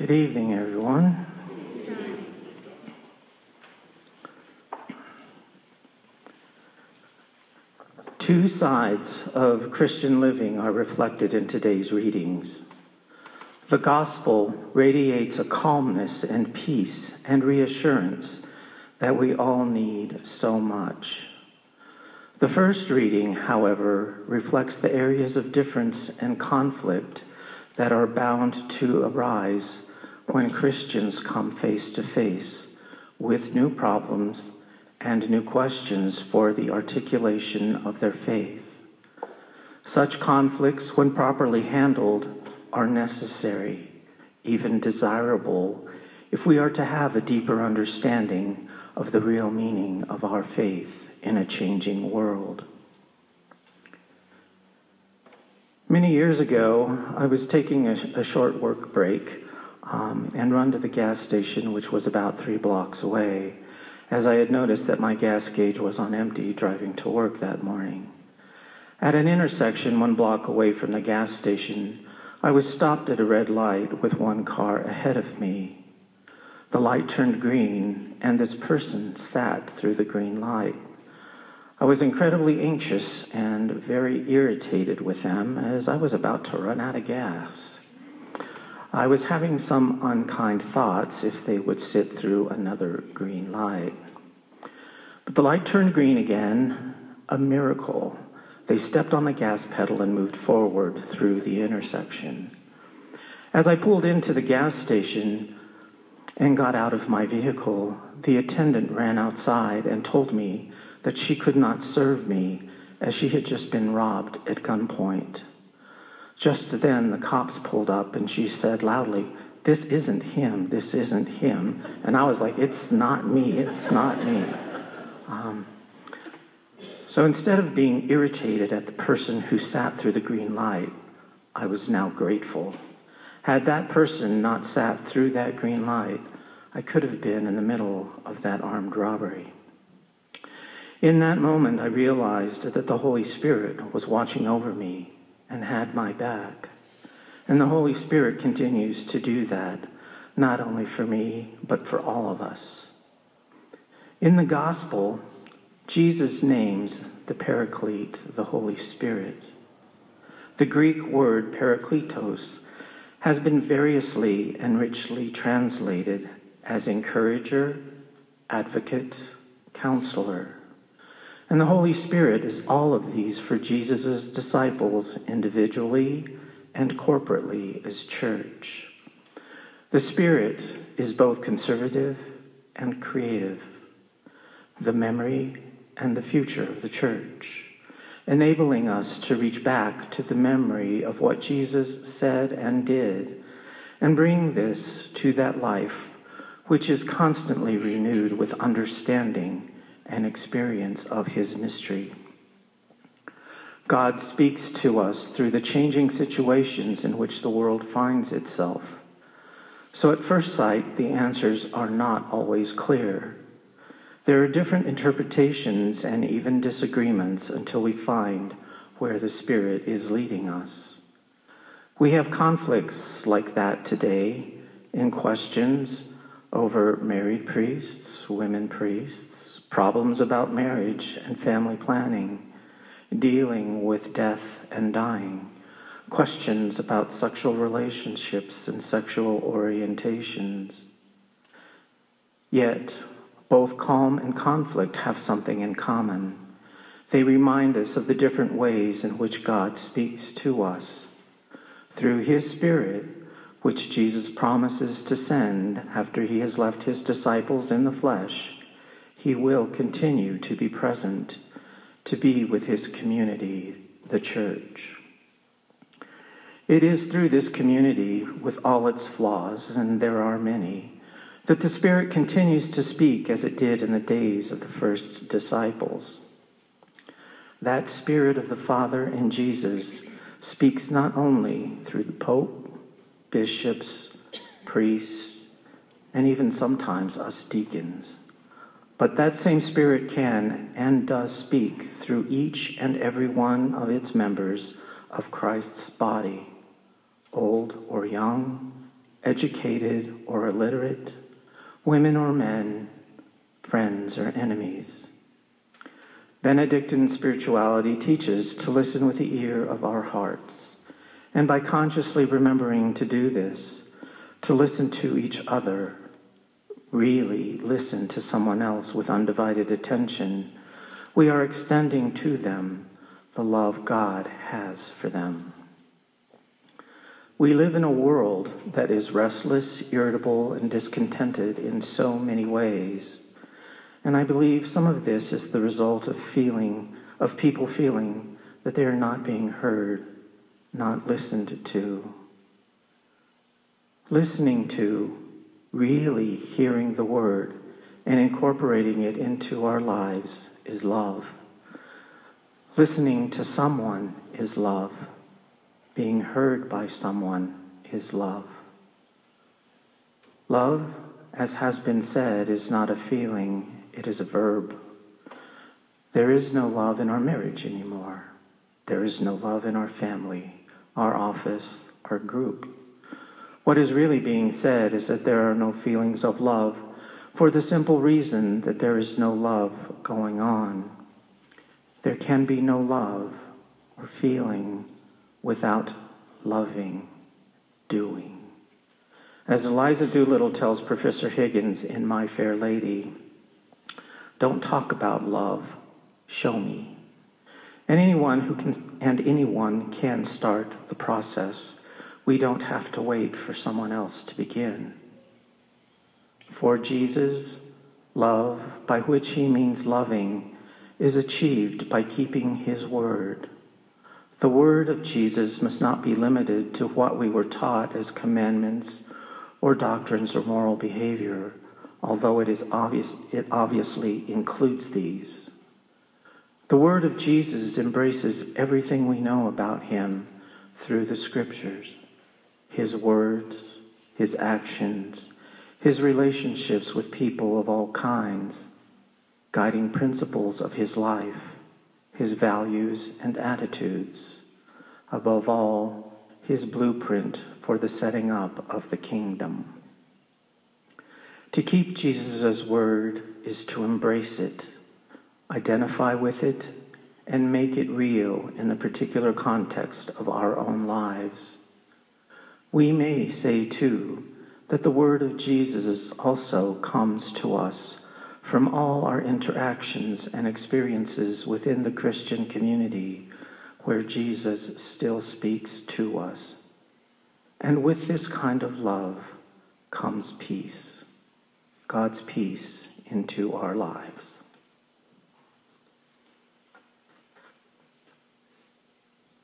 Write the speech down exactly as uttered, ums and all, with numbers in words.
Good evening, everyone. Two sides of Christian living are reflected in today's readings. The gospel radiates a calmness and peace and reassurance that we all need so much. The first reading, however, reflects the areas of difference and conflict that are bound to arise when Christians come face to face with new problems and new questions for the articulation of their faith. Such conflicts, when properly handled, are necessary, even desirable, if we are to have a deeper understanding of the real meaning of our faith in a changing world. Many years ago, I was taking a, a short work break um, and run to the gas station, which was about three blocks away, as I had noticed that my gas gauge was on empty driving to work that morning. At an intersection one block away from the gas station, I was stopped at a red light with one car ahead of me. The light turned green, and this person sat through the green light. I was incredibly anxious and very irritated with them as I was about to run out of gas. I was having some unkind thoughts if they would sit through another green light. But the light turned green again, a miracle. They stepped on the gas pedal and moved forward through the intersection. As I pulled into the gas station and got out of my vehicle, the attendant ran outside and told me that she could not serve me as she had just been robbed at gunpoint. Just then, the cops pulled up and she said loudly, "This isn't him, this isn't him." And I was like, "It's not me, it's not me." Um, so instead of being irritated at the person who sat through the green light, I was now grateful. Had that person not sat through that green light, I could have been in the middle of that armed robbery. In that moment, I realized that the Holy Spirit was watching over me and had my back. And the Holy Spirit continues to do that, not only for me, but for all of us. In the gospel, Jesus names the Paraclete, the Holy Spirit. The Greek word parakletos has been variously and richly translated as encourager, advocate, counselor. And the Holy Spirit is all of these for Jesus' disciples individually and corporately as church. The Spirit is both conservative and creative, the memory and the future of the church, enabling us to reach back to the memory of what Jesus said and did, and bring this to that life which is constantly renewed with understanding and experience of his mystery. God speaks to us through the changing situations in which the world finds itself. So at first sight, the answers are not always clear. There are different interpretations and even disagreements until we find where the Spirit is leading us. We have conflicts like that today in questions over married priests, women priests, problems about marriage and family planning, dealing with death and dying, questions about sexual relationships and sexual orientations. Yet, both calm and conflict have something in common. They remind us of the different ways in which God speaks to us. Through his Spirit, which Jesus promises to send after he has left his disciples in the flesh, he will continue to be present, to be with his community, the church. It is through this community, with all its flaws, and there are many, that the Spirit continues to speak as it did in the days of the first disciples. That Spirit of the Father in Jesus speaks not only through the Pope, bishops, priests, and even sometimes us deacons, but that same Spirit can and does speak through each and every one of its members of Christ's body, old or young, educated or illiterate, women or men, friends or enemies. Benedictine spirituality teaches to listen with the ear of our hearts, and by consciously remembering to do this, to listen to each other, really listen to someone else with undivided attention, we are extending to them the love God has for them. We live in a world that is restless, irritable, and discontented in so many ways. And I believe some of this is the result of feeling, of people feeling that they are not being heard, not listened to. Listening to, really hearing the word and incorporating it into our lives is love. Listening to someone is love. Being heard by someone is love. Love, as has been said, is not a feeling, it is a verb. There is no love in our marriage anymore. There is no love in our family, our office, our group. What is really being said is that there are no feelings of love for the simple reason that there is no love going on. There can be no love or feeling without loving, doing. As Eliza Doolittle tells Professor Higgins in My Fair Lady, don't talk about love, show me. And anyone who can and anyone can start the process. We don't have to wait for someone else to begin. For Jesus, love, by which he means loving, is achieved by keeping his word. The word of Jesus must not be limited to what we were taught as commandments or doctrines or moral behavior, although it is obvious, it obviously includes these. The word of Jesus embraces everything we know about him through the scriptures. His words, his actions, his relationships with people of all kinds, guiding principles of his life, his values and attitudes. Above all, his blueprint for the setting up of the kingdom. To keep Jesus' word is to embrace it, identify with it, and make it real in the particular context of our own lives. We may say, too, that the word of Jesus also comes to us from all our interactions and experiences within the Christian community where Jesus still speaks to us. And with this kind of love comes peace, God's peace into our lives.